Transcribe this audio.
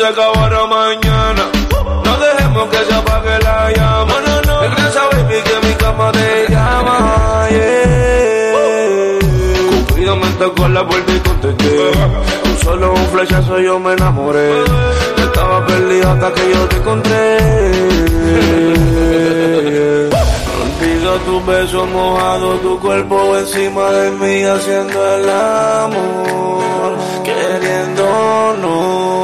acabará mañana. No dejemos que se apague la llama. No. Regresa, baby, que mi cama te llama. Yeah. Cupido me tocó la puerta y contesté. Tú solo un flechazo yo me enamoré. Estaba perdido hasta que yo te encontré. Olvido tus besos mojados, tu cuerpo encima de mí haciendo el amor, queriéndonos.